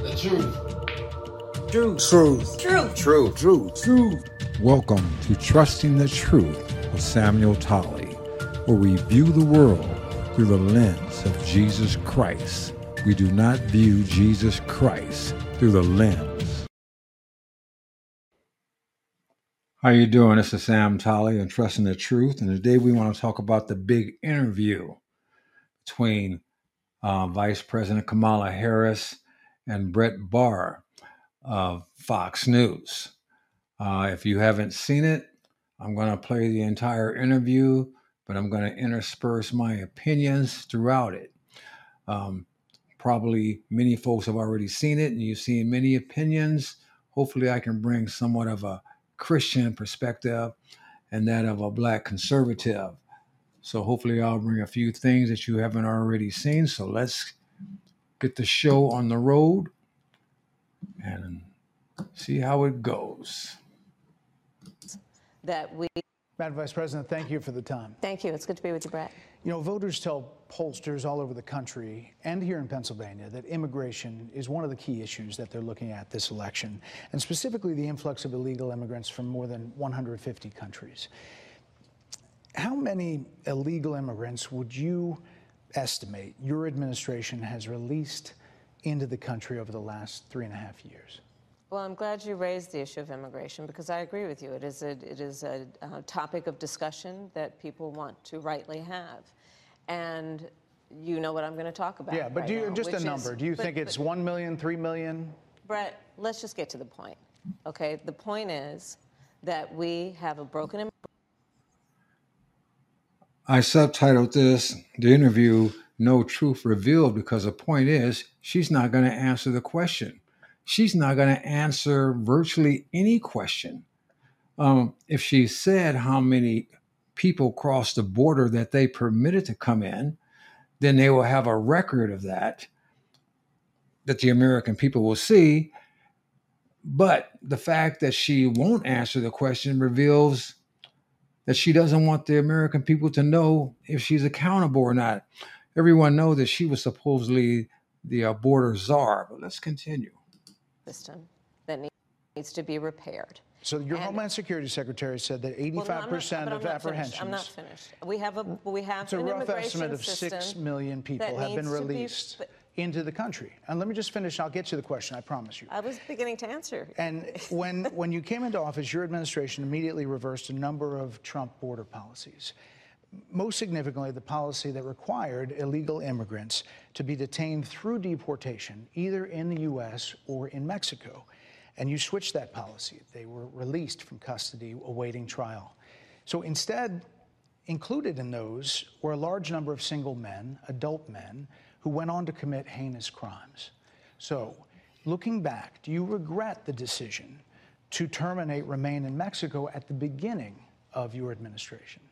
The truth. Truth. Truth. Truth. Truth. Truth. Truth. Welcome to Trusting the Truth with Samuel Tolley, where we view the world through the lens of Jesus Christ. We do not view Jesus Christ through the lens. How you doing? This is Sam Tolley and Trusting the Truth, and today we want to talk about the big interview between Vice President Kamala Harris and Brett Baier of Fox News. If you haven't seen it, I'm going to play the entire interview, but I'm going to intersperse my opinions throughout it. Probably many folks have already seen it, and you've seen many opinions. Hopefully I can bring somewhat of a Christian perspective and that of a Black conservative. So hopefully I'll bring a few things that you haven't already seen. So let's get the show on the road and see how it goes. Madam Vice President, thank you for the time. Thank you. It's good to be with you, Brett. You know, voters tell pollsters all over the country and here in Pennsylvania that immigration is one of the key issues that they're looking at this election, and specifically the influx of illegal immigrants from more than 150 countries. How many illegal immigrants would you estimate your administration has released into the country over the last 3.5 years? Well, I'm glad you raised the issue of immigration because I agree with you. It is a topic of discussion that people want to rightly have. And you know what I'm going to talk about. Yeah, but right do you, now, just a number. Do you think it's 1 million, 3 million? Brett, let's just get to the point. Okay, the point is that we have a broken I subtitled the interview, No Truth Revealed, because the point is she's not going to answer the question. She's not going to answer virtually any question. If she said how many people crossed the border that they permitted to come in, then they will have a record of that the American people will see. But the fact that she won't answer the question reveals that she doesn't want the American people to know if she's accountable or not. Everyone knows that she was supposedly the border czar, but let's continue. System that needs to be repaired. So your Homeland Security Secretary said that 85% of apprehensions. I'm not finished. We have it's a an rough immigration estimate of system 6 million people have been released into the country. And let me just finish. I'll get to the question. I promise you. I was beginning to answer. And when you came into office, your administration immediately reversed a number of Trump border policies. Most significantly, the policy that required illegal immigrants to be detained through deportation, either in the U.S. or in Mexico. And you switched that policy. They were released from custody awaiting trial. So instead, included in those were a large number of single men, adult men, who went on to commit heinous crimes. So looking back, do you regret the decision to terminate Remain in Mexico at the beginning of your administration?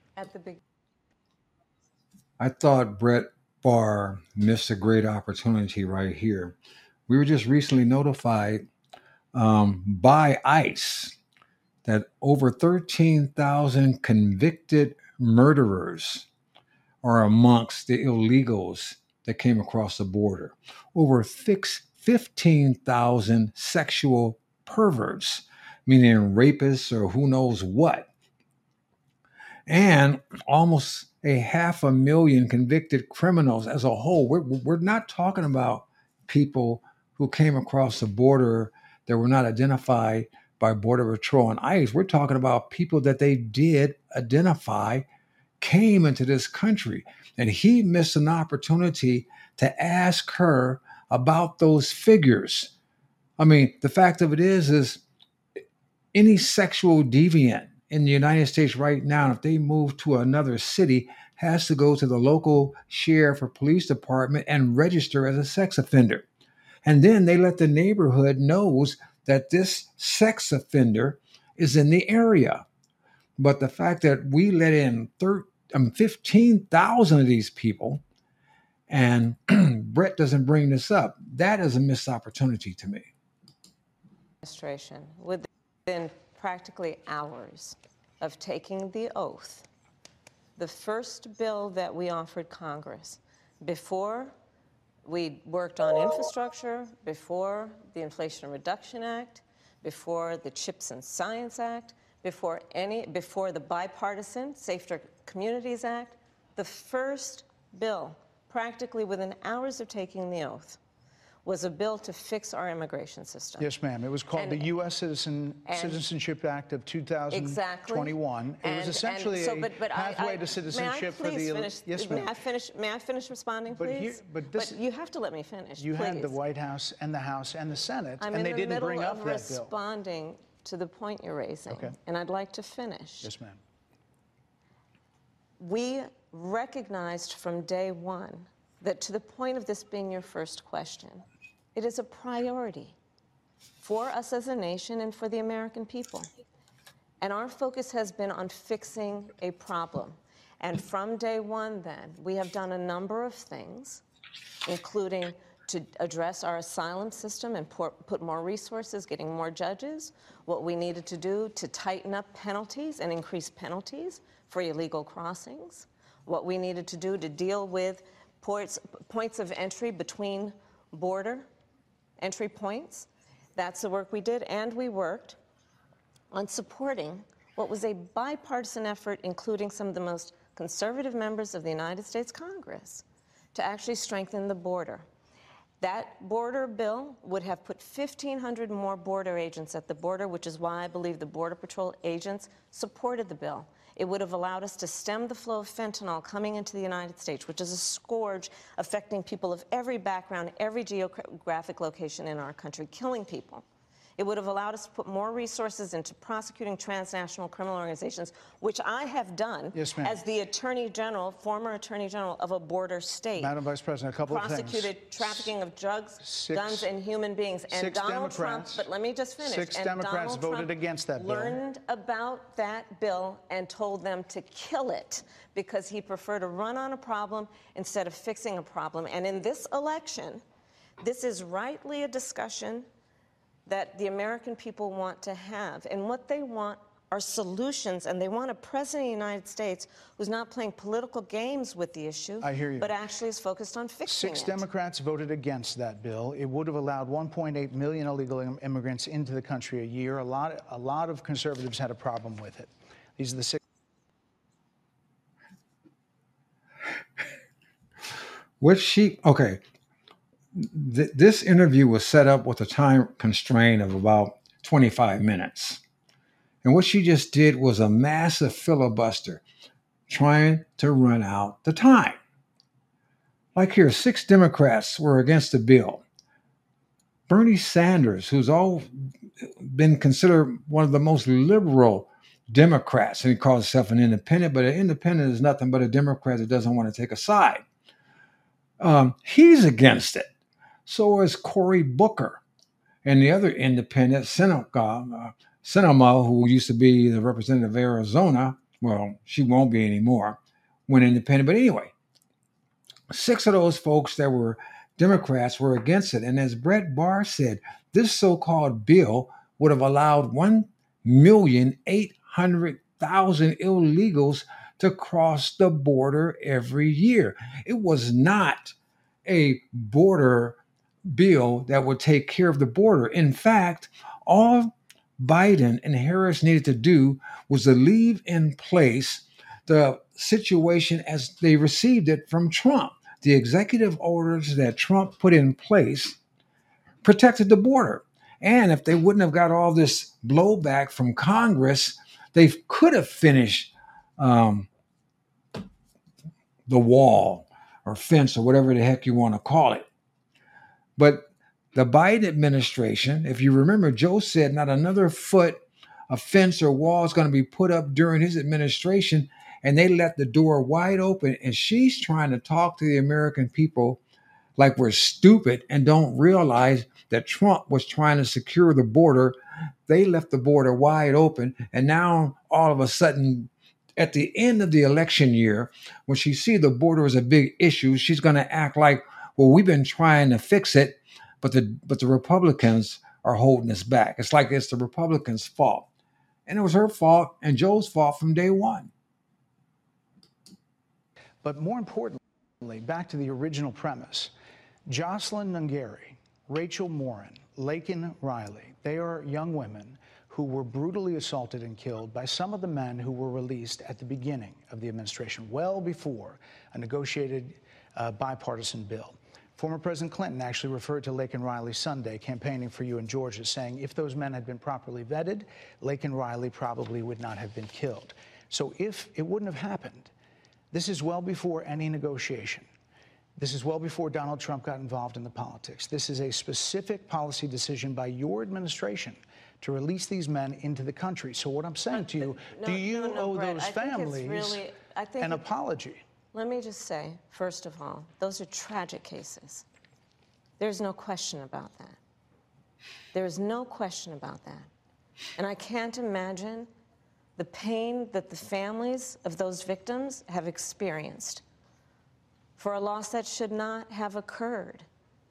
I thought Brett Baier missed a great opportunity right here. We were just recently notified by ICE that over 13,000 convicted murderers are amongst the illegals that came across the border. Over 15,000 sexual perverts, meaning rapists or who knows what. And almost 500,000 convicted criminals as a whole. We're not talking about people who came across the border that were not identified by Border Patrol and ICE. We're talking about people that they did identify came into this country. And he missed an opportunity to ask her about those figures. I mean, the fact of it is any sexual deviant in the United States right now, if they move to another city, has to go to the local sheriff or police department and register as a sex offender. And then they let the neighborhood knows that this sex offender is in the area. But the fact that we let in 15,000 of these people, and Brett doesn't bring this up, that is a missed opportunity to me. Administration, within practically hours of taking the oath, the first bill that we offered Congress before We worked on infrastructure before the Inflation Reduction Act, before the CHIPS and Science Act, before the bipartisan Safer Communities Act. The first bill, practically within hours of taking the oath, was a bill to fix our immigration system. Yes, ma'am. It was called the U.S. Citizenship Act of 2021. Exactly. It was essentially a pathway to citizenship for the... Finish? Yes, ma'am. May I finish responding, please? But you have to let me finish, You please. had the White House and the House and the Senate, and they didn't bring up that bill. I'm in the middle of responding to the point you're raising, okay, and I'd like to finish. Yes, ma'am. We recognized from day one that, to the point of this being your first question, it is a priority for us as a nation and for the American people. And our focus has been on fixing a problem. And from day one, then, we have done a number of things, including to address our asylum system and put more resources, getting more judges, what we needed to do to tighten up penalties and increase penalties for illegal crossings, what we needed to do to deal with points of entry between border entry points. That's the work we did, and we worked on supporting what was a bipartisan effort, including some of the most conservative members of the United States Congress, to actually strengthen the border. That border bill would have put 1,500 more border agents at the border, which is why I believe the Border Patrol agents supported the bill. It would have allowed us to stem the flow of fentanyl coming into the United States, which is a scourge affecting people of every background, every geographic location in our country, killing people. It would have allowed us to put more resources into prosecuting transnational criminal organizations, which I have done as the Attorney General, former Attorney General of a border state. Madam Vice President, a couple of things. Prosecuted trafficking of drugs, guns, and human beings. And Donald Trump, but let me just finish. Six Democrats voted against that bill. Learned about that bill and told them to kill it because he preferred to run on a problem instead of fixing a problem. And in this election, this is rightly a discussion that the American people want to have. And what they want are solutions, and they want a president of the United States who's not playing political games with the issue, I hear you, but actually is focused on fixing it. 6 Democrats voted against that bill. It would have allowed 1.8 million illegal immigrants into the country a year. A lot of conservatives had a problem with it. These are the 6. Okay. This interview was set up with a time constraint of about 25 minutes. And what she just did was a massive filibuster trying to run out the time. Like here, 6 Democrats were against the bill. Bernie Sanders, who's all been considered one of the most liberal Democrats, and he calls himself an independent, but an independent is nothing but a Democrat that doesn't want to take a side. He's against it. So is Cory Booker and the other independent, Sinema, who used to be the representative of Arizona. Well, she won't be anymore, went independent. But anyway, 6 of those folks that were Democrats were against it. And as Brett Barr said, this so-called bill would have allowed 1,800,000 illegals to cross the border every year. It was not a border bill that would take care of the border. In fact, all Biden and Harris needed to do was to leave in place the situation as they received it from Trump. The executive orders that Trump put in place protected the border. And if they wouldn't have got all this blowback from Congress, they could have finished the wall or fence or whatever the heck you want to call it. But the Biden administration, if you remember, Joe said not another foot of fence or wall is going to be put up during his administration, and they let the door wide open. And she's trying to talk to the American people like we're stupid and don't realize that Trump was trying to secure the border. They left the border wide open, and now all of a sudden, at the end of the election year, when she sees the border as a big issue, she's going to act like, well, we've been trying to fix it, but the Republicans are holding us back. It's like it's the Republicans' fault. And it was her fault and Joe's fault from day one. But more importantly, back to the original premise, Jocelyn Nungary, Rachel Morin, Laken Riley, they are young women who were brutally assaulted and killed by some of the men who were released at the beginning of the administration, well before a negotiated bipartisan bill. Former President Clinton actually referred to Laken Riley Sunday, campaigning for you in Georgia, saying if those men had been properly vetted, Laken Riley probably would not have been killed. So if it wouldn't have happened, this is well before any negotiation. This is well before Donald Trump got involved in the politics. This is a specific policy decision by your administration to release these men into the country. So what I'm saying to you, do you owe Brett, those families an apology? Let me just say, first of all, those are tragic cases. There's no question about that. There's no question about that. And I can't imagine the pain that the families of those victims have experienced for a loss that should not have occurred.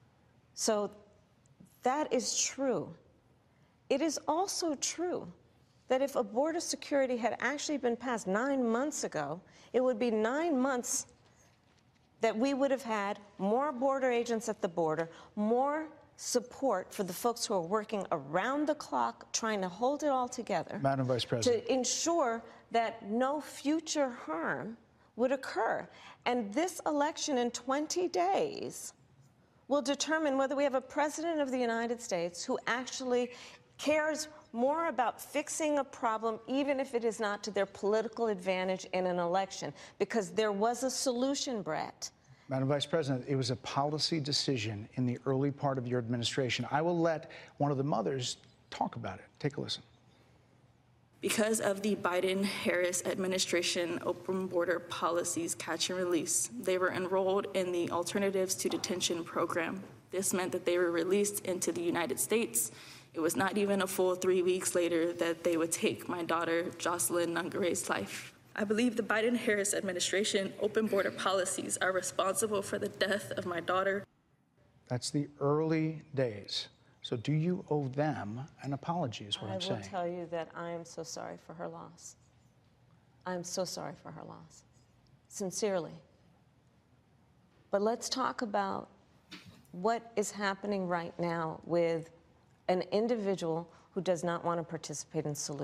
So that is true. It is also true that if a border security had actually been passed 9 months ago, it would be 9 months that we would have had more border agents at the border, more support for the folks who are working around the clock trying to hold it all together. Madam Vice President. To ensure that no future harm would occur. And this election in 20 days will determine whether we have a president of the United States who actually cares more about fixing a problem, even if it is not to their political advantage in an election, because there was a solution, Brett. Madam Vice President, it was a policy decision in the early part of your administration. I will let one of the mothers talk about it. Take a listen. Because of the Biden-Harris administration open border policies catch and release, they were enrolled in the Alternatives to Detention program. This meant that they were released into the United States. It was not even a full 3 weeks later that they would take my daughter, Jocelyn Nungary's life. I believe the Biden-Harris administration open border policies are responsible for the death of my daughter. That's the early days. So do you owe them an apology is what I'm saying. I will tell you that I am so sorry for her loss. I am so sorry for her loss, sincerely. But let's talk about what is happening right now with an individual who does not want to participate in solutions.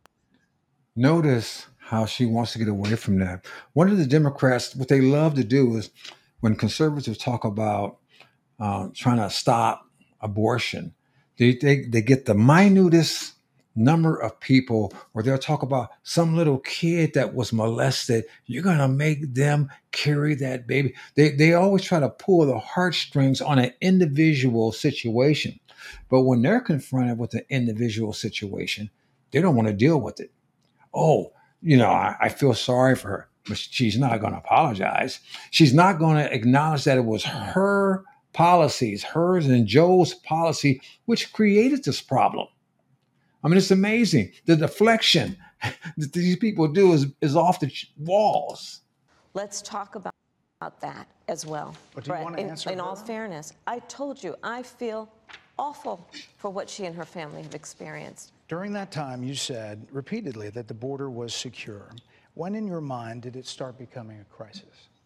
Notice how she wants to get away from that. One of the Democrats, what they love to do is when conservatives talk about trying to stop abortion, they get the minutest number of people, or they'll talk about some little kid that was molested. You're going to make them carry that baby. They always try to pull the heartstrings on an individual situation. But when they're confronted with an individual situation, they don't want to deal with it. Oh, I feel sorry for her, but she's not going to apologize. She's not going to acknowledge that it was her policies, hers and Joe's policy, which created this problem. I mean, it's amazing. The deflection that these people do is off the walls. Let's talk about that as well. But do you want to answer in all fairness, I told you, I feel awful for what she and her family have experienced. During that time, you said repeatedly that the border was secure. When in your mind did it start becoming a crisis?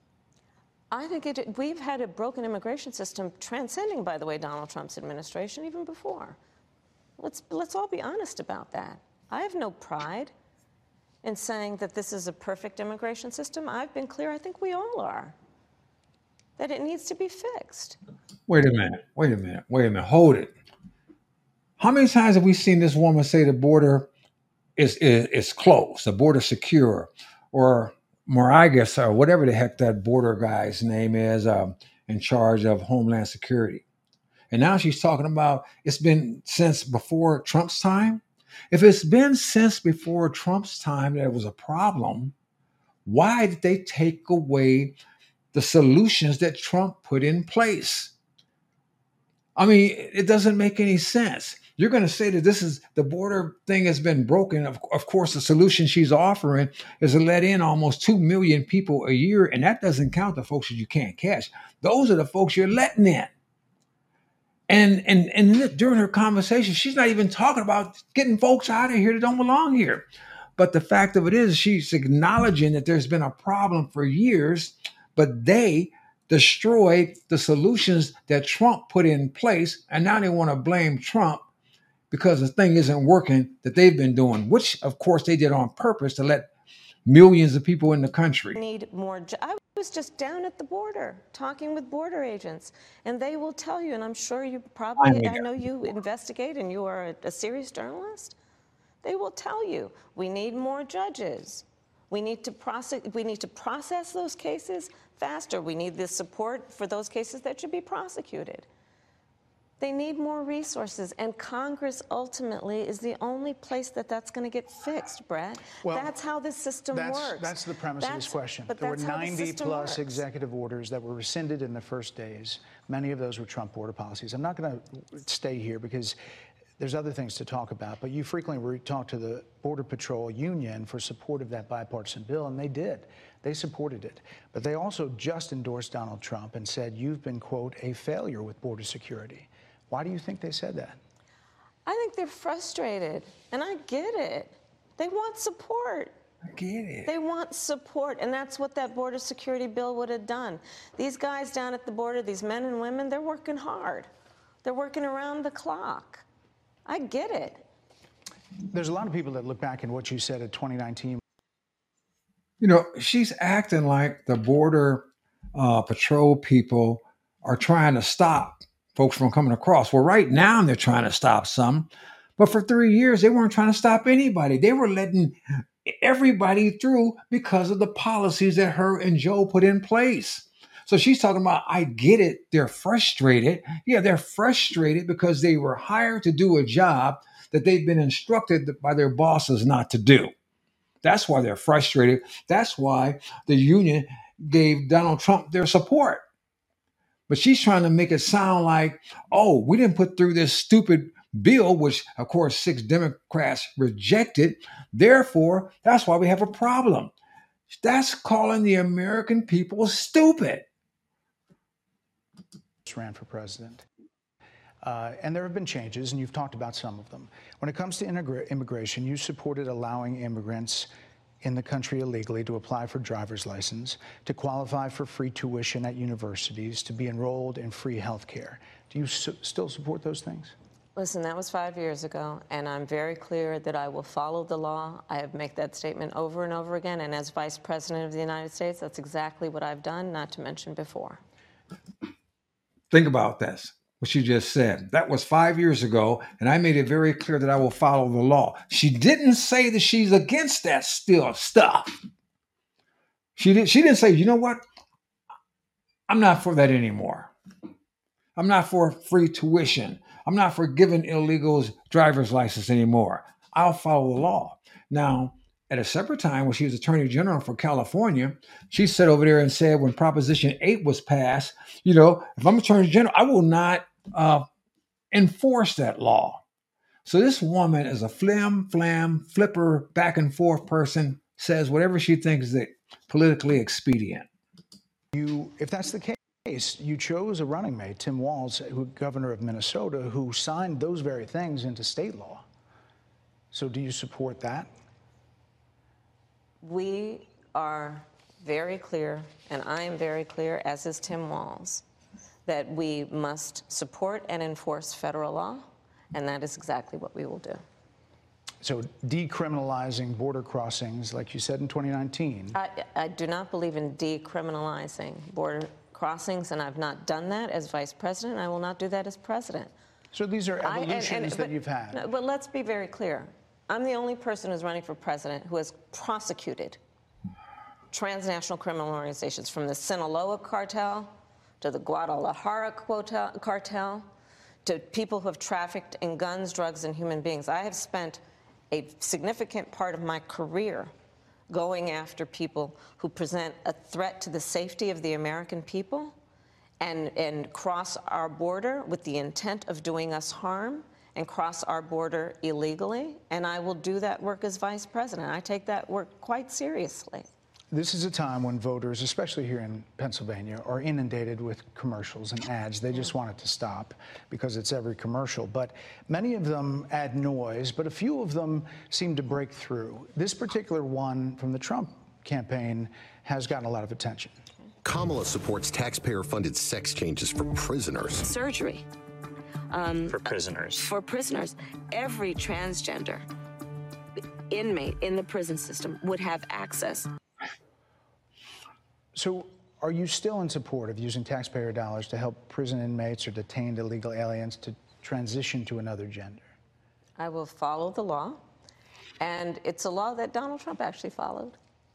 I think we've had a broken immigration system transcending, by the way, Donald Trump's administration, even before. Let's all be honest about that. I have no pride in saying that this is a perfect immigration system. I've been clear, I think we all are, that it needs to be fixed. Wait a minute. Hold it. How many times have we seen this woman say the border is closed, the border secure, or Moragas, or whatever the heck that border guy's name is, in charge of Homeland Security? And now she's talking about it's been since before Trump's time. If it's been since before Trump's time that it was a problem, why did they take away the solutions that Trump put in place? I mean, it doesn't make any sense. You're going to say that this is the border thing has been broken. Of course, the solution she's offering is to let in almost 2 million people a year. And that doesn't count the folks that you can't catch. Those are the folks you're letting in. And during her conversation, she's not even talking about getting folks out of here that don't belong here. But the fact of it is, she's acknowledging that there's been a problem for years, but they destroyed the solutions that Trump put in place, and now they want to blame Trump because the thing isn't working that they've been doing, which of course they did on purpose to let millions of people in the country. Need more. I was just down at the border talking with border agents, and they will tell you, and I'm sure you probably, I know you investigate and you are a serious journalist. They will tell you, we need more judges. We need to process those cases faster. We need the support for those cases that should be prosecuted. They need more resources, and Congress ultimately is the only place that that's going to get fixed, Brett. Well, that's how this system works. That's the premise of this question. But there were that's how the 90 system plus works. executive orders that were rescinded in the first days. Many of those were Trump border policies. I'm not going to stay here because there's other things to talk about, but you frequently talk to the Border Patrol Union for support of that bipartisan bill, and they did. They supported it. But they also just endorsed Donald Trump and said, you've been, quote, a failure with border security. Why do you think they said that? I think they're frustrated, and I get it. They want support. I get it. They want support, and that's what that border security bill would have done. These guys down at the border, these men and women, they're working hard. They're working around the clock. I get it. There's a lot of people that look back at what you said in 2019. You know, she's acting like the Border Patrol people are trying to stop folks from coming across. Well, right now they're trying to stop some, but for 3 years they weren't trying to stop anybody. They were letting everybody through because of the policies that her and Joe put in place. So she's talking about, I get it. They're frustrated. Yeah, they're frustrated because they were hired to do a job that they've been instructed by their bosses not to do. That's why they're frustrated. That's why the union gave Donald Trump their support. But she's trying to make it sound like, oh, we didn't put through this stupid bill, which, of course, 6 Democrats rejected. Therefore, that's why we have a problem. That's calling the American people stupid. Ran for president. And there have been changes, and you've talked about some of them. When it comes to immigration, you supported allowing immigrants in the country illegally to apply for driver's license, to qualify for free tuition at universities, to be enrolled in free health care. Do you still support those things? Listen, that was 5 years ago, and I'm very clear that I will follow the law. I have made that statement over and over again, and as Vice President of the United States, that's exactly what I've done, not to mention before. Think about this, what you just said. That was 5 years ago, and I made it very clear that I will follow the law. She didn't say that she's against that still stuff. She didn't say, you know what? I'm not for that anymore. I'm not for free tuition. I'm not for giving illegals driver's license anymore. I'll follow the law. Now, at a separate time, when she was Attorney General for California, she sat over there and said when Proposition 8 was passed, you know, if I'm Attorney General, I will not enforce that law. So this woman is a flim-flam, flipper, back and forth person, says whatever she thinks is politically expedient. If that's the case, you chose a running mate, Tim Walz, governor of Minnesota, who signed those very things into state law. So do you support that? We are very clear, and I am very clear, as is Tim Walz, that we must support and enforce federal law, and that is exactly what we will do. So decriminalizing border crossings, like you said in 2019. I do not believe in decriminalizing border crossings, and I've not done that as vice president. I will not do that as president. So these are evolutions that you've had. But let's be very clear. I'm the only person who's running for president who has prosecuted transnational criminal organizations, from the Sinaloa cartel to the Guadalajara cartel to people who have trafficked in guns, drugs, and human beings. I have spent a significant part of my career going after people who present a threat to the safety of the American people and cross our border with the intent of doing us harm and cross our border illegally. And I will do that work as vice president. I take that work quite seriously. This is a time when voters, especially here in Pennsylvania, are inundated with commercials and ads. They just want it to stop because it's every commercial. But many of them add noise, but a few of them seem to break through. This particular one from the Trump campaign has gotten a lot of attention. Kamala supports taxpayer-funded sex changes for prisoners. Surgery. For prisoners. For prisoners. Every transgender inmate in the prison system would have access. So are you still in support of using taxpayer dollars to help prison inmates or detained illegal aliens to transition to another gender? I will follow the law, and it's a law that Donald Trump actually followed.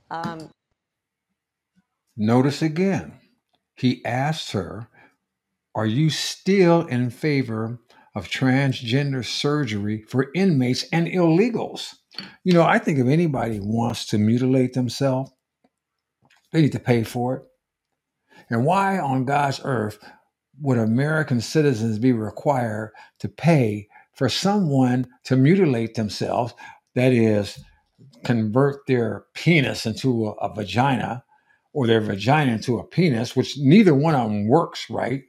Notice again, he asked her, are you still in favor of transgender surgery for inmates and illegals? You know, I think if anybody wants to mutilate themselves, they need to pay for it. And why on God's earth would American citizens be required to pay for someone to mutilate themselves, that is, convert their penis into a vagina or their vagina into a penis, which neither one of them works right,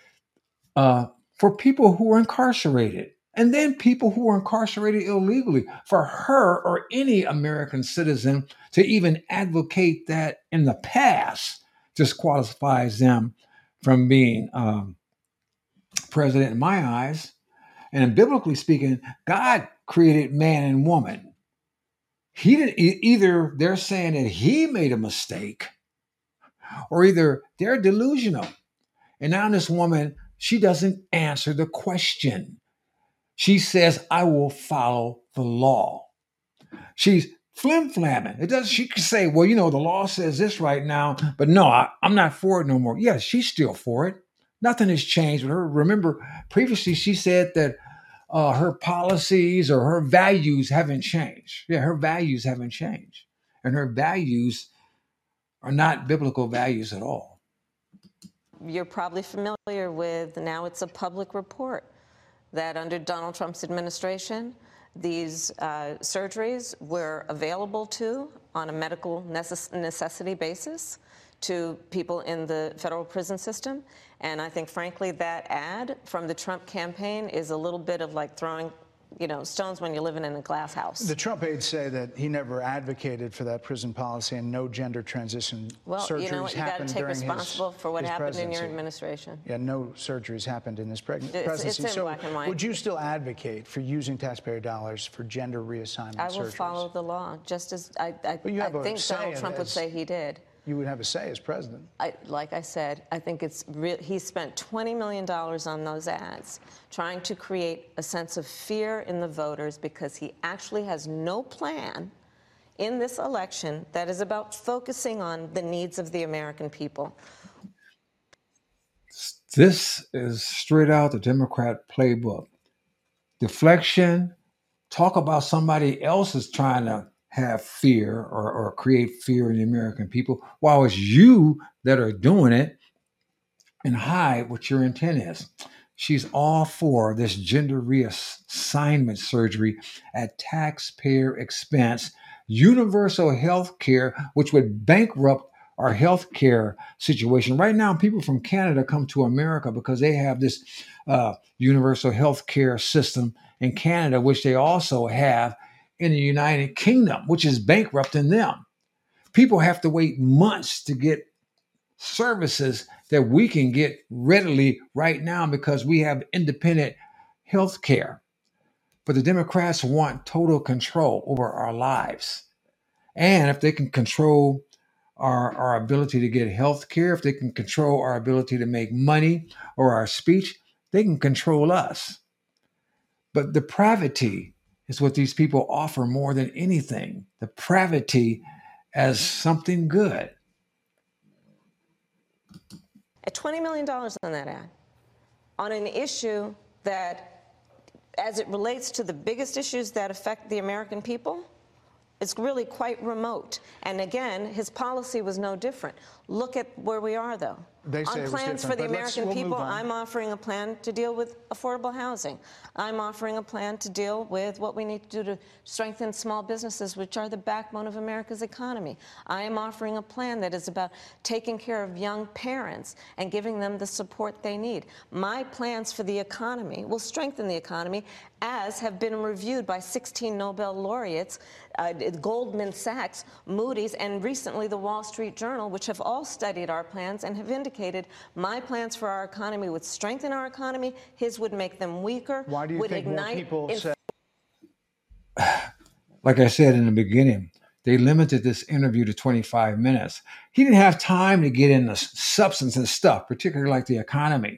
for people who are incarcerated? And then people who are incarcerated illegally. For her or any American citizen to even advocate that in the past disqualifies them from being president in my eyes. And biblically speaking, God created man and woman. He didn't either. They're saying that he made a mistake, or either they're delusional. And now this woman, she doesn't answer the question. She says, I will follow the law. She's flim-flamming. It does. She can say, well, you know, the law says this right now, but no, I'm not for it no more. Yes, she's still for it. Nothing has changed with her. Remember, previously she said that her policies or her values haven't changed. Yeah, her values haven't changed. And her values are not biblical values at all. You're probably familiar with, now it's a public report, that under Donald Trump's administration, these surgeries were available on a medical necessity basis to people in the federal prison system. And I think, frankly, that ad from the Trump campaign is a little bit of like throwing, you know, stones when you're living in a glass house. The Trump aides say that he never advocated for that prison policy and no gender transition surgeries you know what, you got to take responsible for what happened presidency. in your administration. Yeah, no surgeries happened in this presidency. It's in black and white. Would you still advocate for using taxpayer dollars for gender reassignment surgeries? I will follow the law, just as I think Donald Trump would say he did. You would have a say as president. Like I said, I think it's real. He spent $20 million on those ads, trying to create a sense of fear in the voters because he actually has no plan in this election that is about focusing on the needs of the American people. This is straight out the Democrat playbook. Deflection, talk about somebody else is trying to have fear or create fear in the American people, while it's you that are doing it, and hide what your intent is. She's all for this gender reassignment surgery at taxpayer expense, universal health care, which would bankrupt our health care situation. Right now, people from Canada come to America because they have this universal health care system in Canada, which they also have in the United Kingdom, which is bankrupting them. People have to wait months to get services that we can get readily right now because we have independent health care. But the Democrats want total control over our lives. And if they can control our ability to get health care, if they can control our ability to make money or our speech, they can control us. But depravity is what these people offer more than anything. Depravity as something good. At $20 million on that ad, on an issue that, as it relates to the biggest issues that affect the American people, it's really quite remote. And again, his policy was no different. Look at where we are, though. They say on plans for the American people, I'm offering a plan to deal with affordable housing. I'm offering a plan to deal with what we need to do to strengthen small businesses, which are the backbone of America's economy. I am offering a plan that is about taking care of young parents and giving them the support they need. My plans for the economy will strengthen the economy, as have been reviewed by 16 Nobel laureates, Goldman Sachs, Moody's, and recently the Wall Street Journal, which have all all studied our plans and have indicated my plans for our economy would strengthen our economy, his would make them weaker. Why do you think more people say? Like I said in the beginning, they limited this interview to 25 minutes. He didn't have time to get into substance and stuff, particularly like the economy.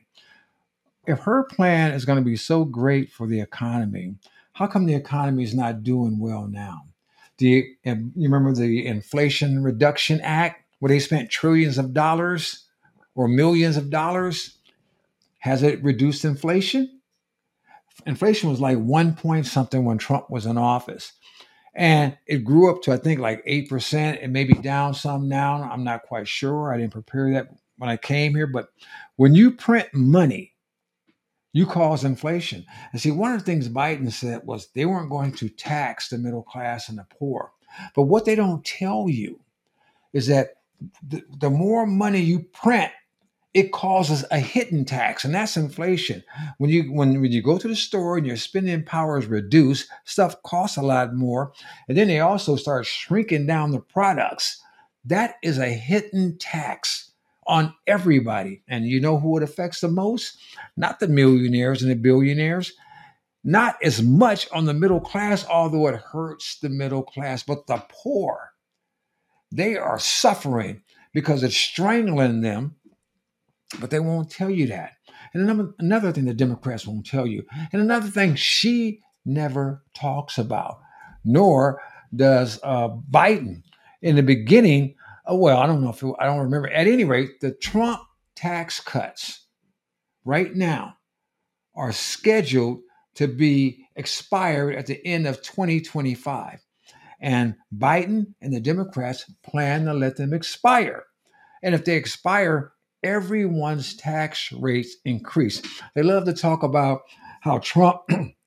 If her plan is going to be so great for the economy, how come the economy is not doing well now? You remember the Inflation Reduction Act, where they spent trillions of dollars or millions of dollars? Has it reduced inflation? Inflation was like 1 point something when Trump was in office. And it grew up to, I think, like 8%. It may be down some now. I'm not quite sure. I didn't prepare that when I came here. But when you print money, you cause inflation. And see, one of the things Biden said was they weren't going to tax the middle class and the poor. But what they don't tell you is that the more money you print, it causes a hidden tax, and that's inflation. When you go to the store and your spending power is reduced, stuff costs a lot more, and then they also start shrinking down the products. That is a hidden tax on everybody. And you know who it affects the most? Not the millionaires and the billionaires, not as much on the middle class, although it hurts the middle class, but the poor. They are suffering because it's strangling them. But they won't tell you that. And another thing the Democrats won't tell you, and another thing she never talks about, nor does Biden. In the beginning, I don't remember. At any rate, the Trump tax cuts right now are scheduled to be expired at the end of 2025. And Biden and the Democrats plan to let them expire. And if they expire, everyone's tax rates increase. They love to talk about how Trump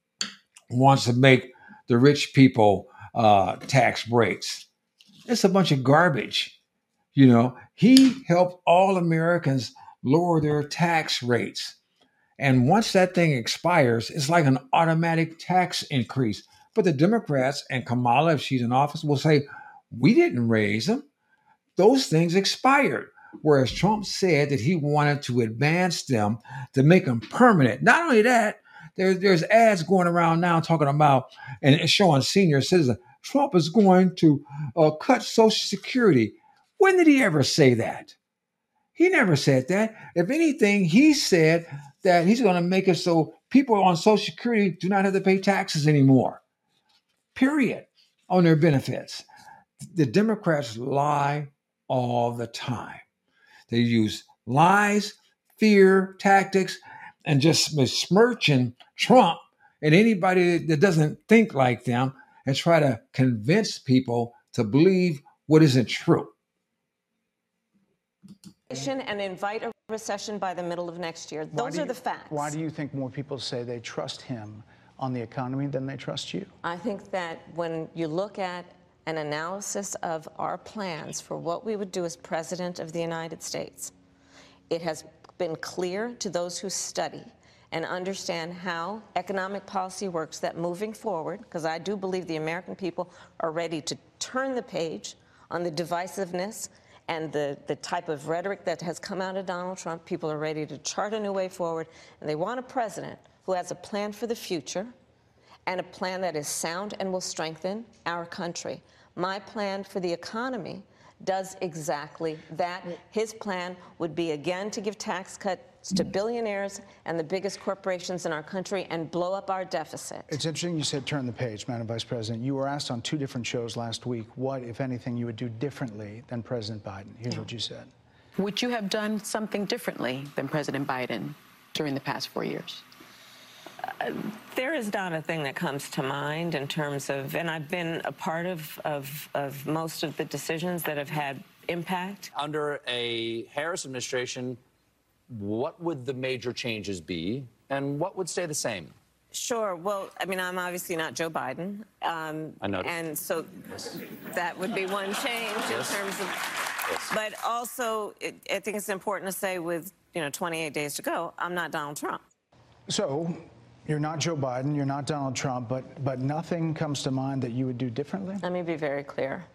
wants to make the rich people tax breaks. It's a bunch of garbage. You know, he helped all Americans lower their tax rates. And once that thing expires, it's like an automatic tax increase. But the Democrats and Kamala, if she's in office, will say, we didn't raise them. Those things expired. Whereas Trump said that he wanted to advance them to make them permanent. Not only that, there's ads going around now talking about and showing senior citizens, Trump is going to cut Social Security. When did he ever say that? He never said that. If anything, he said that he's going to make it so people on Social Security do not have to pay taxes anymore. Period. On their benefits. The Democrats lie all the time. They use lies, fear, tactics, and just besmirching Trump and anybody that doesn't think like them and try to convince people to believe what isn't true. And invite a recession by the middle of next year. Those are the facts. Why do you think more people say they trust him on the economy than they trust you? I think that when you look at an analysis of our plans for what we would do as President of the United States, it has been clear to those who study and understand how economic policy works that moving forward, because I do believe the American people are ready to turn the page on the divisiveness and the type of rhetoric that has come out of Donald Trump. People are ready to chart a new way forward, and they want a president who has a plan for the future and a plan that is sound and will strengthen our country. My plan for the economy does exactly that. His plan would be, again, to give tax cuts to billionaires and the biggest corporations in our country and blow up our deficit. It's interesting you said turn the page, Madam Vice President. You were asked on 2 different shows last week what, if anything, you would do differently than President Biden. Here's what you said. Would you have done something differently than President Biden during the past 4 years? There is not a thing that comes to mind in terms of, and I've been a part of most of the decisions that have had impact. Under a Harris administration, what would the major changes be, and what would stay the same? Sure. Well, I mean, I'm obviously not Joe Biden. I noticed. And so that would be one change in terms of, but also I think it's important to say with, 28 days to go, I'm not Donald Trump. So you're not Joe Biden, you're not Donald Trump, but nothing comes to mind that you would do differently? Let me be very clear.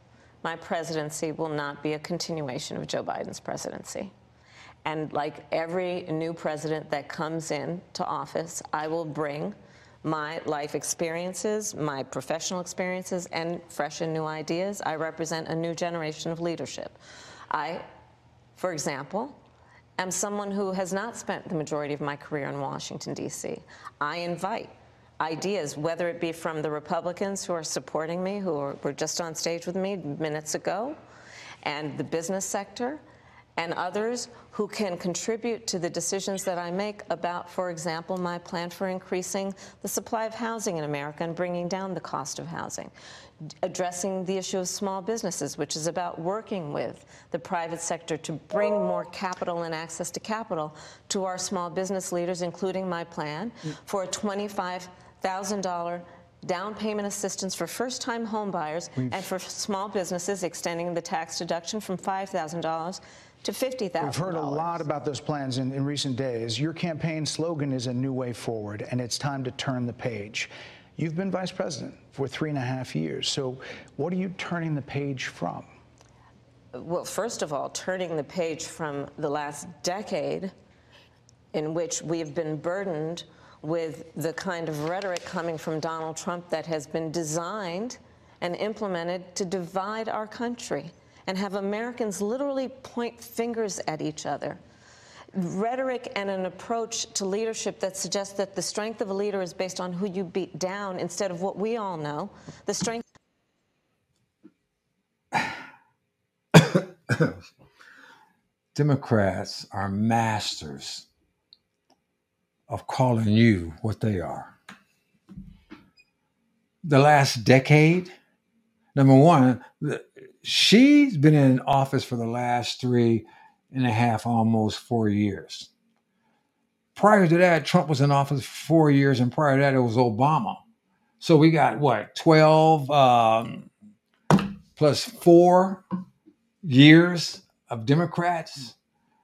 my presidency will not be a continuation of Joe Biden's presidency. And like every new president that comes into office, I will bring my life experiences, my professional experiences, and fresh and new ideas. I represent a new generation of leadership. I, for example, am someone who has not spent the majority of my career in Washington, D.C. I invite ideas, whether it be from the Republicans who are supporting me, who were just on stage with me minutes ago, and the business sector, and others who can contribute to the decisions that I make about, for example, my plan for increasing the supply of housing in America and bringing down the cost of housing, addressing the issue of small businesses, which is about working with the private sector to bring more capital and access to capital to our small business leaders, including my plan for a $25,000 down payment assistance for first-time home buyers and for small businesses, extending the tax deduction from $5,000 to $50,000. We've heard a lot about those plans in recent days. Your campaign slogan is a new way forward, and it's time to turn the page. You've been vice president for 3.5 years. So what are you turning the page from? Well, first of all, turning the page from the last decade in which we have been burdened with the kind of rhetoric coming from Donald Trump that has been designed and implemented to divide our country and have Americans literally point fingers at each other. Rhetoric and an approach to leadership that suggests that the strength of a leader is based on who you beat down instead of what we all know, the strength. Democrats are masters of calling you what they are. The last decade, number one, she's been in office for the last 3.5, almost 4 years. Prior to that, Trump was in office for 4 years, and prior to that, it was Obama. So we got, 12 plus 4 years of Democrats.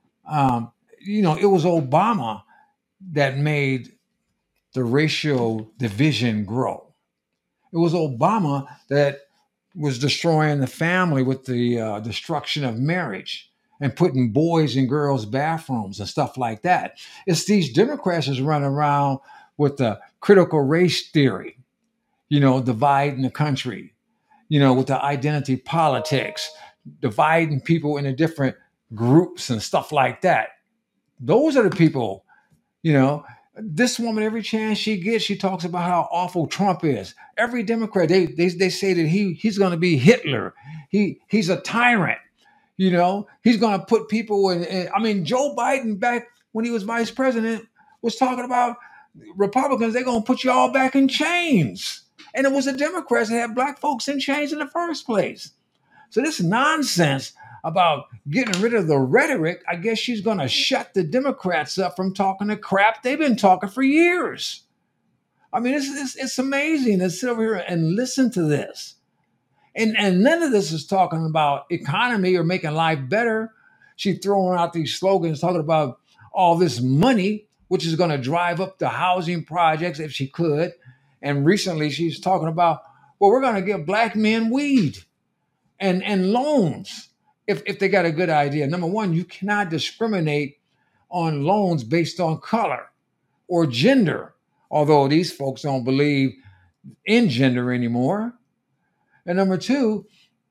It was Obama that made the racial division grow. It was Obama that was destroying the family with the destruction of marriage and putting boys in girls' bathrooms and stuff like that. It's these Democrats that's running around with the critical race theory, dividing the country, with the identity politics, dividing people into different groups and stuff like that. Those are the people, This woman, every chance she gets, she talks about how awful Trump is. Every Democrat, they say that he's going to be Hitler. He's a tyrant. He's going to put people in. Joe Biden, back when he was vice president, was talking about Republicans. They're going to put you all back in chains. And it was the Democrats that had black folks in chains in the first place. So this nonsense about getting rid of the rhetoric, I guess she's going to shut the Democrats up from talking the crap they've been talking for years. It's amazing to sit over here and listen to this. And none of this is talking about economy or making life better. She's throwing out these slogans talking about all this money, which is going to drive up the housing projects if she could. And recently she's talking about, we're going to give black men weed and loans. If they got a good idea. Number one, you cannot discriminate on loans based on color or gender, although these folks don't believe in gender anymore. And number two,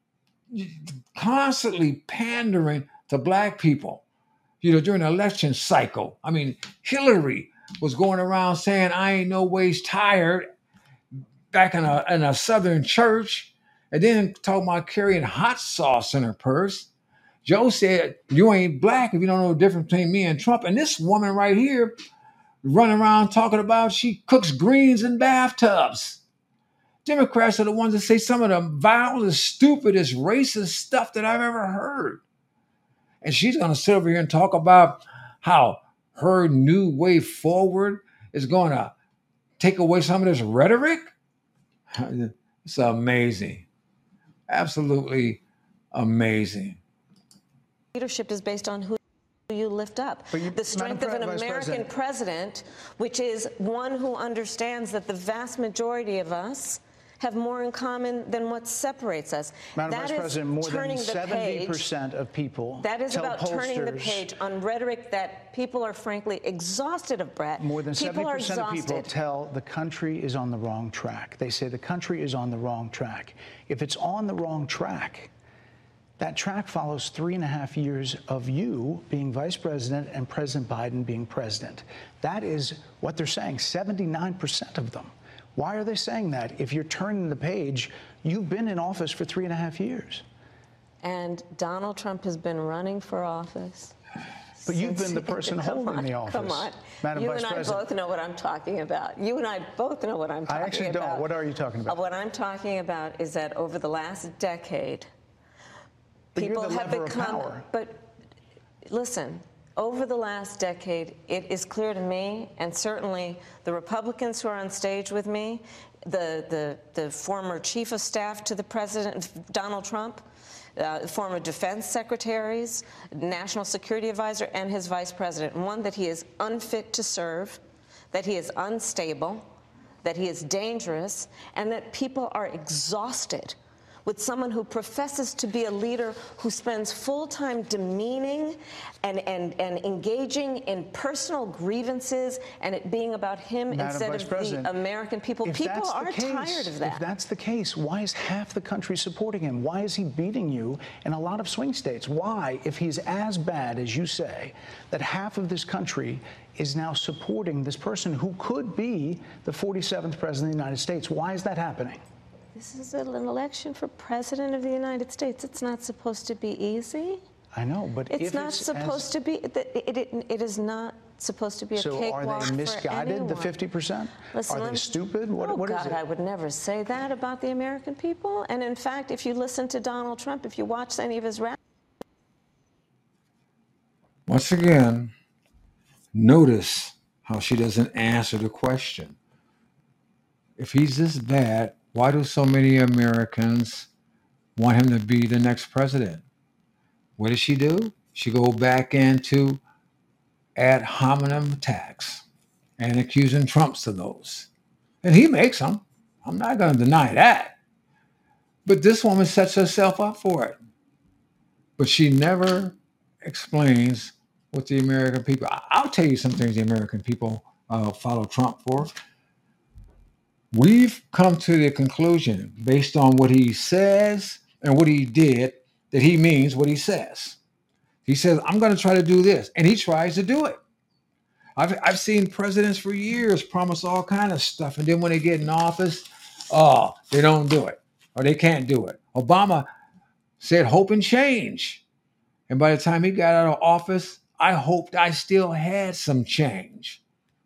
constantly pandering to black people, during the election cycle. Hillary was going around saying, I ain't no ways tired, back in a Southern church, and then talking about carrying hot sauce in her purse. Joe said, you ain't black if you don't know the difference between me and Trump. And this woman right here running around talking about she cooks greens in bathtubs. Democrats are the ones that say some of the vilest, stupidest, racist stuff that I've ever heard. And she's going to sit over here and talk about how her new way forward is going to take away some of this rhetoric. It's amazing. Absolutely amazing. Leadership is based on who you lift up. The strength of an American president, which is one who understands that the vast majority of us have more in common than what separates us. Madam Vice President, more than 70% of people That is tell about turning the page on rhetoric that people are frankly exhausted of, Brett. More than 70% of people tell the country is on the wrong track. They say the country is on the wrong track. If it's on the wrong track, that track follows 3.5 years of you being vice president and President Biden being president. That is what they're saying, 79% of them. Why are they saying that? If you're turning the page, you've been in office for 3.5 years. And Donald Trump has been running for office. But you've been the person holding the office. Come on. Madam Vice President. You and I both know what I'm talking about. You and I both know what I'm talking about. I actually don't. What are you talking about? What I'm talking about is that over the last decade, people have become. But listen, over the last decade, it is clear to me, and certainly the Republicans who are on stage with me, the former chief of staff to the president, Donald Trump, former defense secretaries, national security advisor, and his vice president. One, that he is unfit to serve, that he is unstable, that he is dangerous, and that people are exhausted with someone who professes to be a leader who spends full time demeaning and engaging in personal grievances and it being about him instead of the American people. People are tired of that. If that's the case, why is half the country supporting him? Why is he beating you in a lot of swing states? Why, if he's as bad as you say, that half of this country is now supporting this person who could be the 47th president of the United States? Why is that happening? This is an election for president of the United States. It's not supposed to be easy. I know, but it's not supposed to be. It is not supposed to be a cakewalk for anyone. So are they misguided, the 50%? Listen, are they stupid? What is it? I would never say that about the American people. And in fact, if you listen to Donald Trump, if you watch any of his rallies. Once again, notice how she doesn't answer the question. If he's this bad, why do so many Americans want him to be the next president? What does she do? She go back into ad hominem attacks and accusing Trumps of those. And he makes them. I'm not going to deny that. But this woman sets herself up for it. But she never explains what the American people... I'll tell you some things the American people follow Trump for. We've come to the conclusion, based on what he says and what he did, that he means what he says. He says, I'm going to try to do this, and he tries to do it. I've seen presidents for years promise all kind of stuff, and then when they get in office, they don't do it, or they can't do it. Obama said hope and change, and by the time he got out of office, I hoped I still had some change.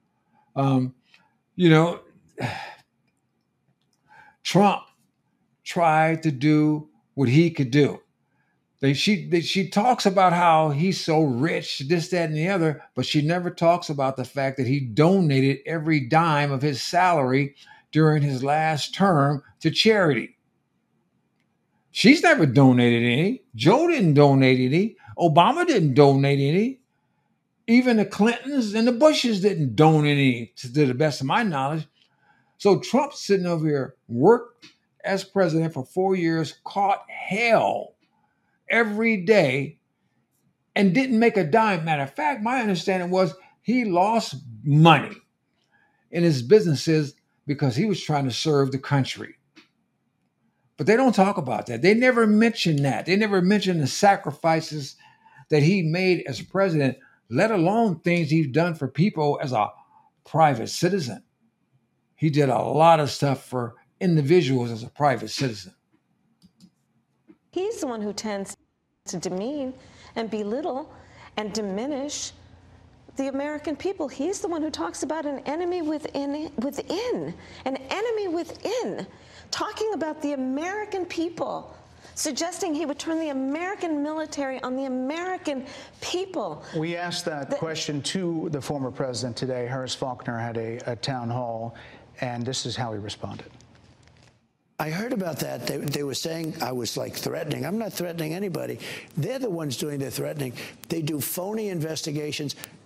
Trump tried to do what he could do. She talks about how he's so rich, this, that, and the other, but she never talks about the fact that he donated every dime of his salary during his last term to charity. She's never donated any. Joe didn't donate any. Obama didn't donate any. Even the Clintons and the Bushes didn't donate any, to the best of my knowledge. So Trump's sitting over here, worked as president for 4 years, caught hell every day, and didn't make a dime. Matter of fact, my understanding was he lost money in his businesses because he was trying to serve the country. But they don't talk about that. They never mention that. They never mention the sacrifices that he made as president, let alone things he's done for people as a private citizen. He did a lot of stuff for individuals as a private citizen. He's the one who tends to demean and belittle and diminish the American people. He's the one who talks about an enemy within, an enemy within, talking about the American people, suggesting he would turn the American military on the American people. We asked that question to the former president today. Harris Faulkner had a town hall, and this is how he responded. I heard about that. They were saying I was like threatening. I'm not threatening anybody. They're the ones doing the threatening. They do phony investigations.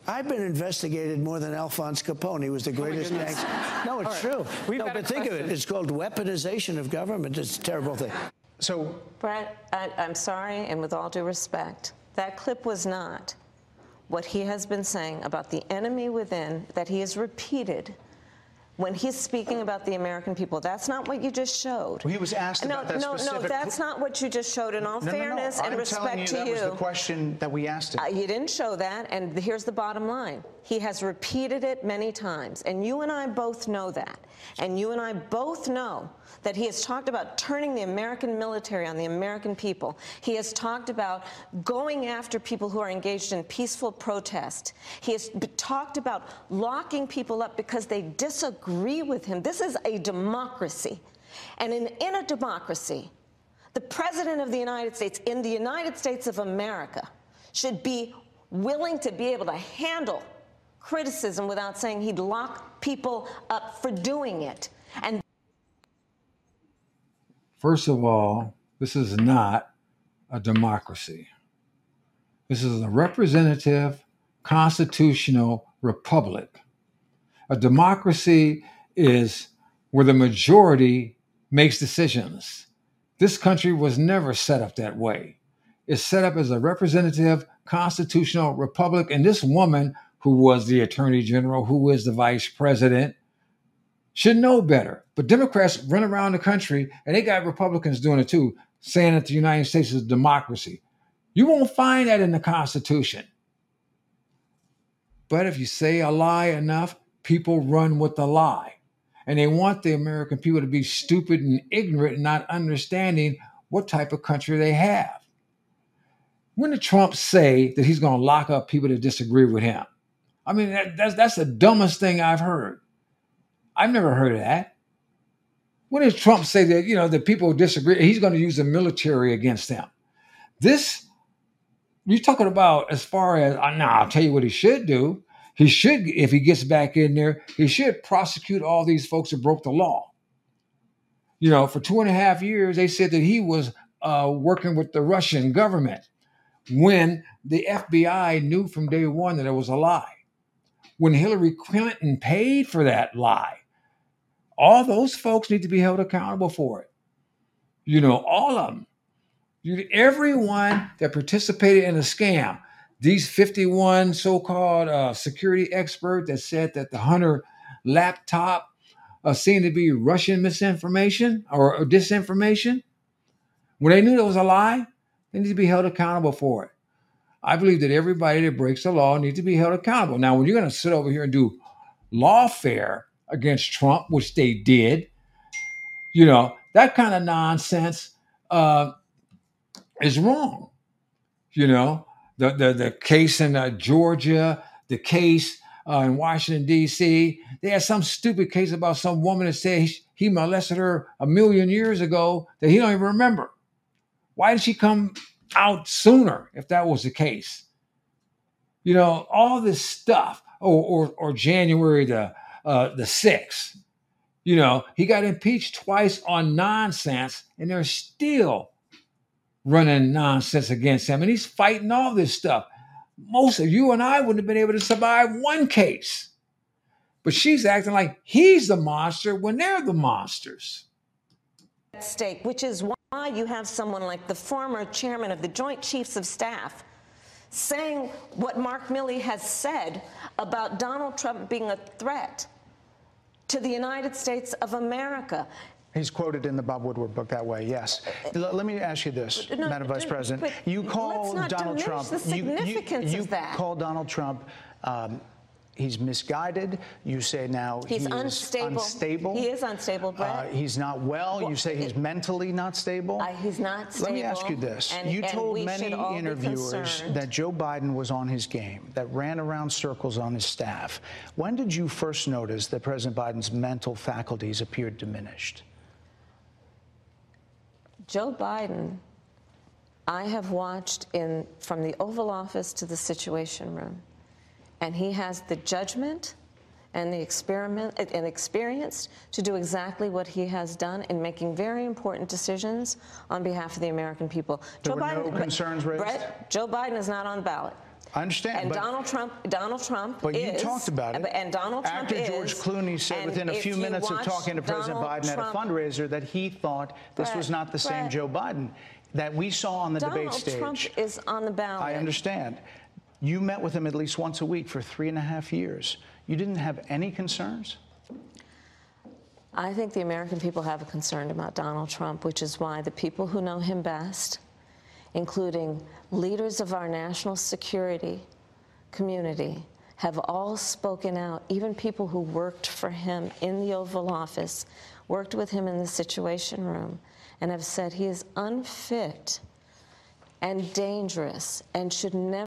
I've been investigated more than Alphonse Capone. He was the greatest gangster. No, it's true. No, but think of it. It's called weaponization of government. It's a terrible thing. So, Brett, I'm sorry, and with all due respect, that clip was not what he has been saying about the enemy within that he has repeated when he's speaking about the American people. That's not what you just showed. Well, he was asked about that specific... No, that's not what you just showed. In all fairness and respect to you, that was the question that we asked him. You didn't show that, and here's the bottom line. He has repeated it many times, and you and I both know that. And you and I both know that he has talked about turning the American military on the American people. He has talked about going after people who are engaged in peaceful protest. He has talked about locking people up because they disagree with him. This is a democracy. And in a democracy, the President of the United States, in the United States of America, should be willing to be able to handle criticism without saying he'd lock people up for doing it. And first of all, this is not a democracy. This is a representative, constitutional republic. A democracy is where the majority makes decisions. This country was never set up that way. It's set up as a representative, constitutional republic, and this woman, who was the attorney general, who is the vice president, should know better. But Democrats run around the country, and they got Republicans doing it too, saying that the United States is a democracy. You won't find that in the Constitution. But if you say a lie enough, people run with the lie. And they want the American people to be stupid and ignorant and not understanding what type of country they have. When did Trump say that he's going to lock up people that disagree with him? I mean, that's the dumbest thing I've heard. I've never heard of that. When did Trump say that, that people disagree, he's going to use the military against them? This, you're talking about as far as, now I'll tell you what he should do. He should, if he gets back in there, he should prosecute all these folks that broke the law. For 2.5 years, they said that he was working with the Russian government when the FBI knew from day one that it was a lie. When Hillary Clinton paid for that lie, all those folks need to be held accountable for it. All of them. Everyone that participated in a scam, these 51 so-called security experts that said that the Hunter laptop seemed to be Russian misinformation or disinformation, when they knew it was a lie, they need to be held accountable for it. I believe that everybody that breaks the law needs to be held accountable. Now, when you're going to sit over here and do lawfare against Trump, which they did, that kind of nonsense is wrong. The case in Georgia, the case in Washington, D.C., they had some stupid case about some woman that said he molested her 1 million years ago that he don't even remember. Why did she come out sooner if that was the case? All this stuff, or January the 6th, he got impeached twice on nonsense, and they're still running nonsense against him, and he's fighting all this stuff. Most of you and I wouldn't have been able to survive one case, but she's acting like he's the monster when they're the monsters. At stake, which is why you have someone like the former chairman of the Joint Chiefs of Staff saying what Mark Milley has said about Donald Trump being a threat to the United States of America. He's quoted in the Bob Woodward book that way, yes. Let me ask you this, Madam Vice President. You call Donald Trump. The significance of that. You call Donald Trump. He's misguided. You say now he's unstable. He is unstable, Brett. He's not well. You say he's mentally not stable. He's not stable. Let me ask you this. You told many interviewers that Joe Biden was on his game, that ran around circles on his staff. When did you first notice that President Biden's mental faculties appeared diminished? Joe Biden, I have watched from the Oval Office to the Situation Room. And he has the judgment and the experience to do exactly what he has done in making very important decisions on behalf of the American people. There were no concerns raised? Brett, Joe Biden is not on the ballot. I understand. And Donald Trump but is. You talked about it. And Donald Trump After George Clooney said within a few minutes of talking to President Biden at a fundraiser that he thought this was not the same Joe Biden that we saw on the debate stage. Donald Trump is on the ballot. I understand. You met with him at least once a week for 3.5 years. You didn't have any concerns? I think the American people have a concern about Donald Trump, which is why the people who know him best, including leaders of our national security community, have all spoken out. Even people who worked for him in the Oval Office, worked with him in the Situation Room, and have said he is unfit and dangerous and should never.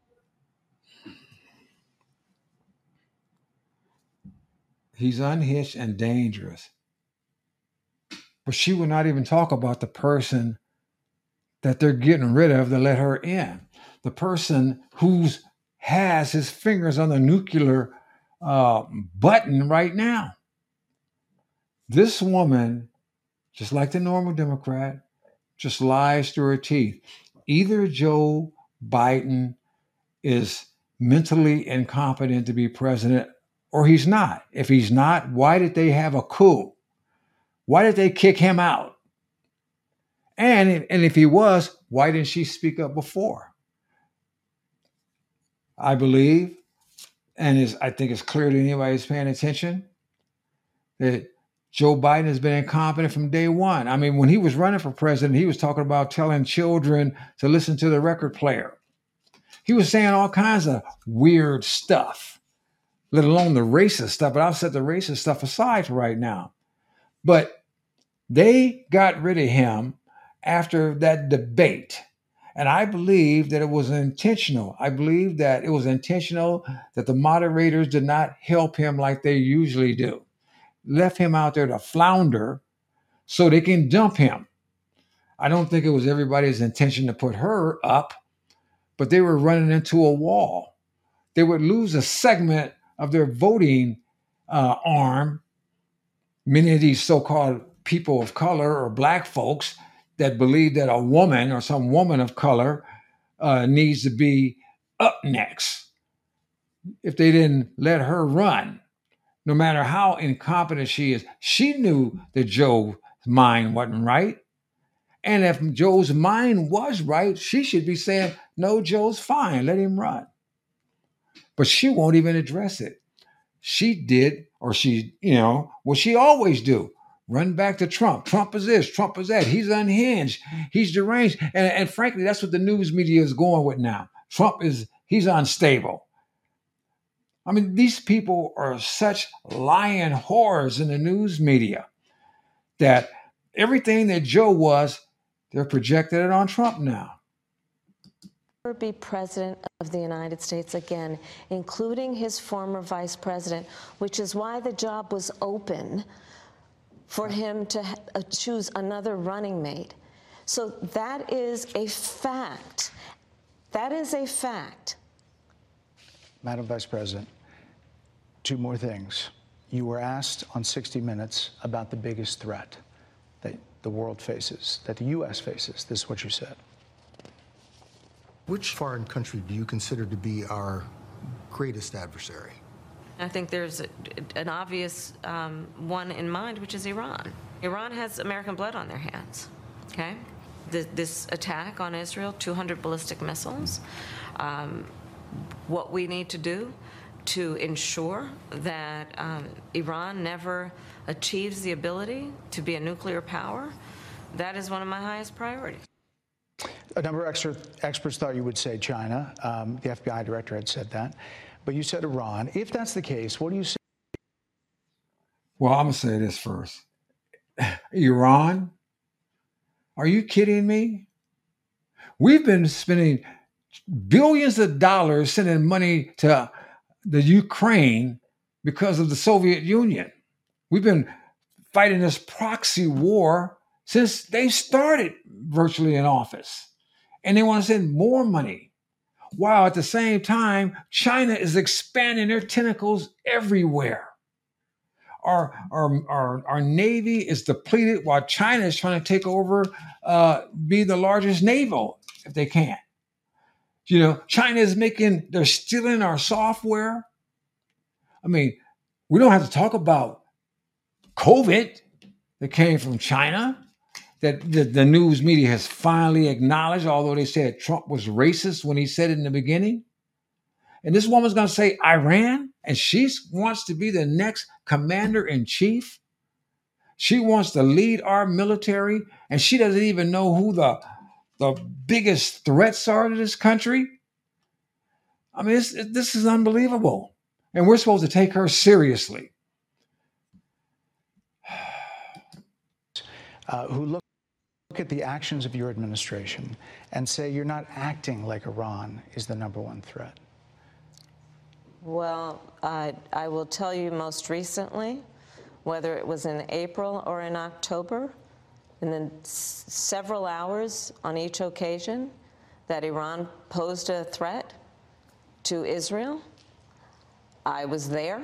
He's unhitched and dangerous. But she would not even talk about the person that they're getting rid of to let her in. The person who has his fingers on the nuclear button right now. This woman, just like the normal Democrat, just lies through her teeth. Either Joe Biden is mentally incompetent to be president, or he's not. If he's not, why did they have a coup? Why did they kick him out? And if he was, why didn't she speak up before? I believe, and I think it's clear to anybody who's paying attention, that Joe Biden has been incompetent from day one. I mean, when he was running for president, he was talking about telling children to listen to the record player. He was saying all kinds of weird stuff, let alone the racist stuff. But I'll set the racist stuff aside for right now. But they got rid of him after that debate. And I believe that it was intentional. I believe that it was intentional that the moderators did not help him like they usually do. Left him out there to flounder so they can dump him. I don't think it was everybody's intention to put her up, but they were running into a wall. They would lose a segment of their voting arm. Many of these so-called people of color or black folks that believe that a woman or some woman of color needs to be up next. If they didn't let her run, no matter how incompetent she is, she knew that Joe's mind wasn't right. And if Joe's mind was right, she should be saying, no, Joe's fine, let him run. But she won't even address it. She did, or she, what she always do. Run back to Trump. Trump is this, Trump is that. He's unhinged. He's deranged. And frankly, that's what the news media is going with now. He's unstable. I mean, these people are such lying whores in the news media that everything that Joe was, they're projecting it on Trump now. Be president of the United States again, including his former vice president, which is why the job was open for him to choose another running mate. So that is a fact. That is a fact. Madam Vice President, two more things. You were asked on 60 Minutes about the biggest threat that the world faces, that the U.S. faces. This is what you said. Which foreign country do you consider to be our greatest adversary? I think there's an obvious one in mind, which is Iran. Iran has American blood on their hands, okay? This attack on Israel, 200 ballistic missiles. What we need to do to ensure that Iran never achieves the ability to be a nuclear power, that is one of my highest priorities. A number of experts thought you would say China. The FBI director had said that. But you said Iran. If that's the case, what do you say? Well, I'm going to say this first. Iran? Are you kidding me? We've been spending billions of dollars sending money to the Ukraine because of the Soviet Union. We've been fighting this proxy war since they started virtually in office. And they want to send more money. While at the same time, China is expanding their tentacles everywhere. Our Navy is depleted while China is trying to take over, be the largest naval if they can. China is they're stealing our software. I mean, we don't have to talk about COVID that came from China, that the news media has finally acknowledged, although they said Trump was racist when he said it in the beginning. And this woman's going to say Iran, and she wants to be the next commander-in-chief. She wants to lead our military, and she doesn't even know who the biggest threats are to this country. I mean, this is unbelievable. And we're supposed to take her seriously. Who look at the actions of your administration and say you're not acting like Iran is the #1 threat? Well, I will tell you most recently, whether it was in April or in October, in the several hours on each occasion that Iran posed a threat to Israel, I was there.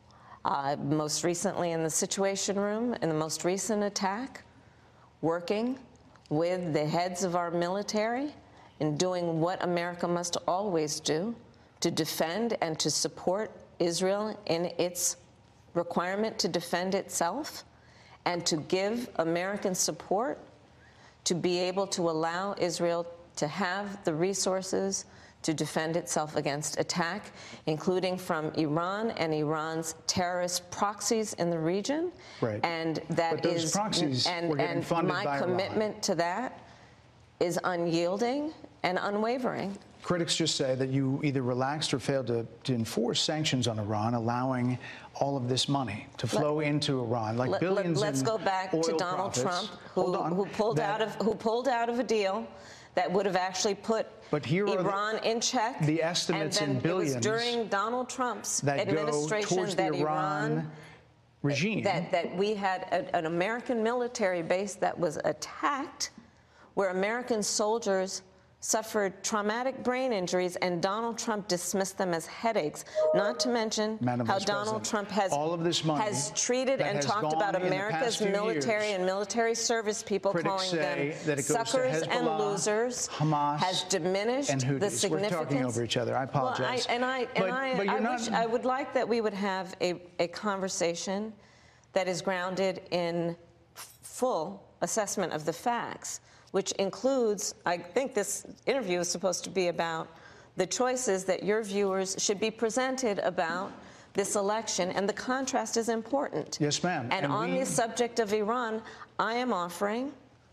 Most recently in the Situation Room, in the most recent attack, working with the heads of our military and doing what America must always do to defend and to support Israel in its requirement to defend itself, and to give American support to be able to allow Israel to have the resources to defend itself against attack, including from Iran and Iran's terrorist proxies in the region. Right. And that but those is, proxies were getting funded by my commitment to that is unyielding and unwavering. Critics just say that you either relaxed or failed to enforce sanctions on Iran, allowing all of this money to flow into Iran, like billions. Let's go back to Donald Trump, who pulled out of a deal that would have actually put Iran in check. The estimates in billions. It was during Donald Trump's that administration go that the Iran regime that we had an American military base that was attacked, where American soldiers suffered traumatic brain injuries, and Donald Trump dismissed them as headaches, not to mention how Donald Trump has treated and talked about America's military and military service people, calling them suckers and losers, Hamas, has diminished the significance. We're talking over each other. I apologize. Well, I would like that we would have a conversation that is grounded in full assessment of the facts, which includes, I think this interview is supposed to be about the choices that your viewers should be presented about this election, and the contrast is important. Yes, ma'am. And on the subject of Iran, I am offering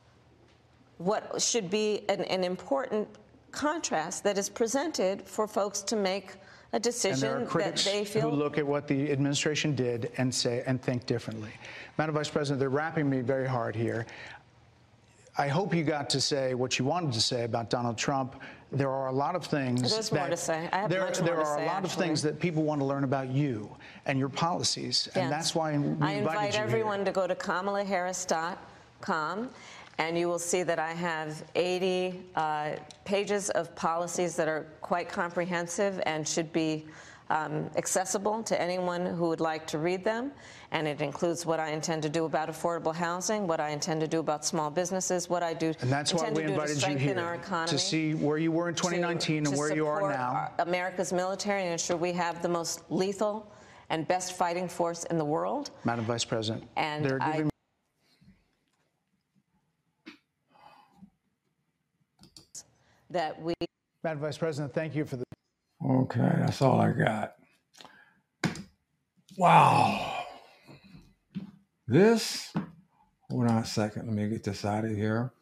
what should be an important contrast that is presented for folks to make a decision that they feel. Who look at what the administration did and say and think differently. Madam Vice President, they're wrapping me very hard here. I hope you got to say what you wanted to say about Donald Trump. There are a lot of things. There's more to say. I have much more to say. There are a lot of things that people want to learn about you and your policies, and that's why we invited you here. I invite everyone to go to KamalaHarris.com, and you will see that I have 80 pages of policies that are quite comprehensive and should be accessible to anyone who would like to read them. And it includes what I intend to do about affordable housing, what I intend to do about small businesses, what I do and that's why we invited you here, to see where you were in 2019 and where you are now. America's military and ensure we have the most lethal and best fighting force in the world. Madam Vice President, and they're giving that we. Madam Vice President, thank you for the. Okay, that's all I got. Wow. This, hold on a second, let me get this out of here.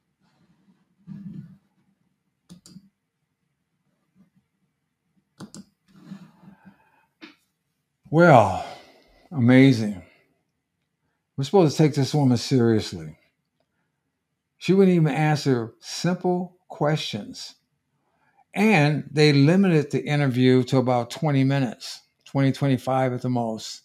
Well, amazing. We're supposed to take this woman seriously. She wouldn't even answer simple questions. And they limited the interview to about 20 minutes, 20, 25 at the most.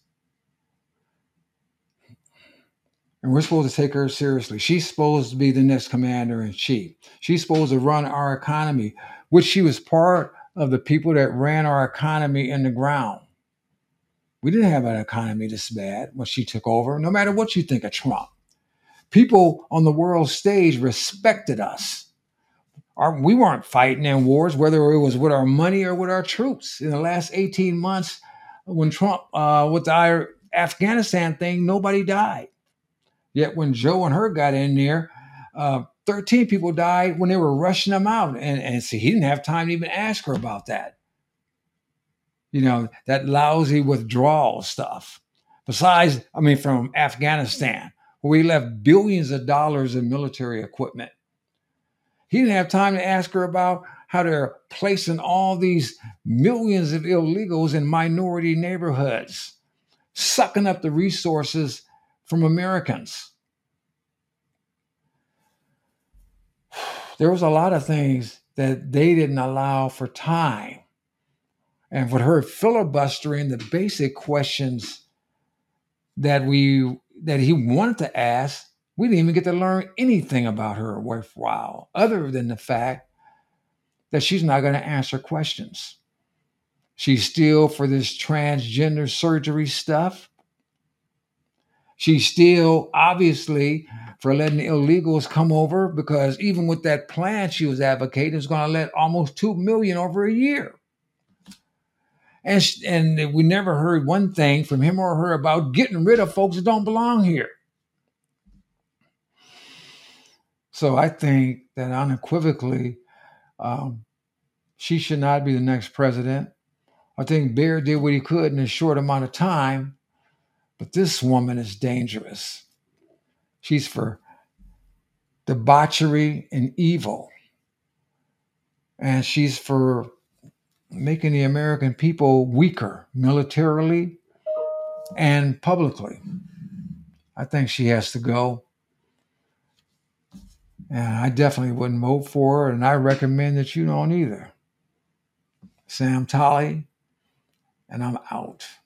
And we're supposed to take her seriously. She's supposed to be the next commander-in-chief. She's supposed to run our economy, which she was part of the people that ran our economy in the ground. We didn't have an economy this bad when she took over, no matter what you think of Trump. People on the world stage respected us. We weren't fighting in wars, whether it was with our money or with our troops. In the last 18 months, when Trump, with the Afghanistan thing, nobody died. Yet when Joe and her got in there, 13 people died when they were rushing them out. And see, he didn't have time to even ask her about that. You know, that lousy withdrawal stuff. Besides, from Afghanistan, where we left billions of dollars in military equipment. He didn't have time to ask her about how they're placing all these millions of illegals in minority neighborhoods, sucking up the resources from Americans. There was a lot of things that they didn't allow for time. And with her filibustering the basic questions that he wanted to ask, we didn't even get to learn anything about her worthwhile, other than the fact that she's not going to answer questions. She's still for this transgender surgery stuff. She's still, obviously, for letting the illegals come over, because even with that plan she was advocating, it's going to let almost 2 million over a year. And we never heard one thing from him or her about getting rid of folks that don't belong here. So I think that unequivocally, she should not be the next president. I think Bear did what he could in a short amount of time, but this woman is dangerous. She's for debauchery and evil. And she's for making the American people weaker militarily and publicly. I think she has to go. And I definitely wouldn't vote for her, and I recommend that you don't either. Sam Tolley, and I'm out.